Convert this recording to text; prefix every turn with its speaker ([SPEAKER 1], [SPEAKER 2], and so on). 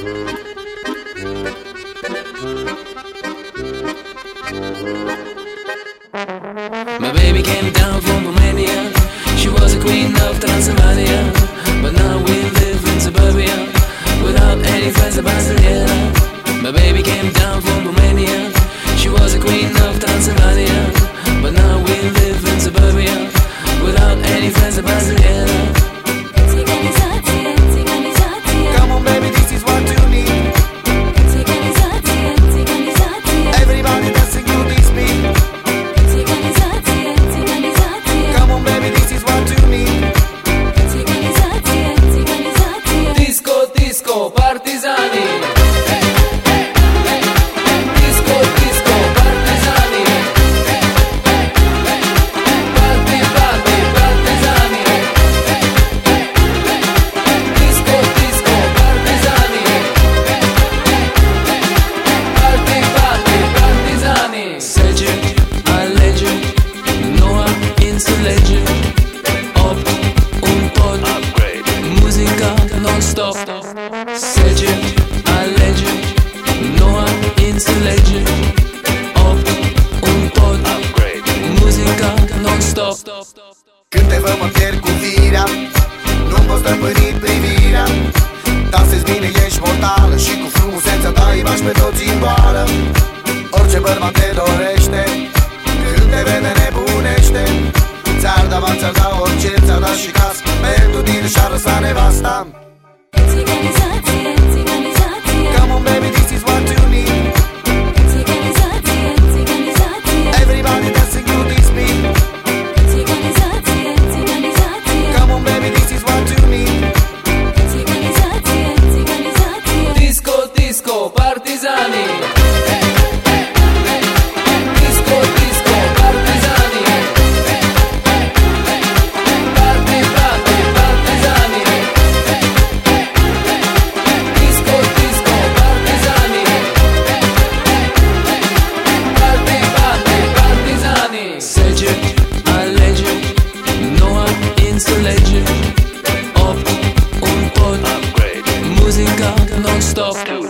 [SPEAKER 1] My baby came down from Romania. She was a queen of Transylvania, but now we live in suburbia without any friends of Barcelona. My baby came down from Romania. She was a queen of Transylvania, but now we live in suburbia without any friends of Barcelona.
[SPEAKER 2] Come on baby, this is what you need. Everybody dancing to this beat. Come on baby, this is what you need.
[SPEAKER 1] Disco, disco, partizani. Disco, disco, partizani. Party, party, partizani. Disco, disco, partizani. Party, party, partizani. Sece, alege, noua înțelege. Opt, un pod, muzica non-stop. Sece, alege, noua înțelege. Opt, un pod, muzica non-stop.
[SPEAKER 2] Când te văd mă pierd cu firea, nu-mi poți stăpâni privirea. Dansezi bine, ești mortală și cu frumusețea ta îi bași pe toți în boală. Orice bărbat te dorește, când te vede nebunește. Ți-ar da bani, ți-ar da orice, ți-ar da și casă. Pentru tine și-ar lăsa nevasta. Come on baby, this is what you need. Everybody dancing to this beat. Come on baby, this is what you need.
[SPEAKER 1] Disco, disco, partizani. Disco, disco, partizani. Party, party, partizani. Disco, disco, partizani. Party, party, partizani. Sece, alege, noua înțelege. Opt, un pod, muzica non-stop.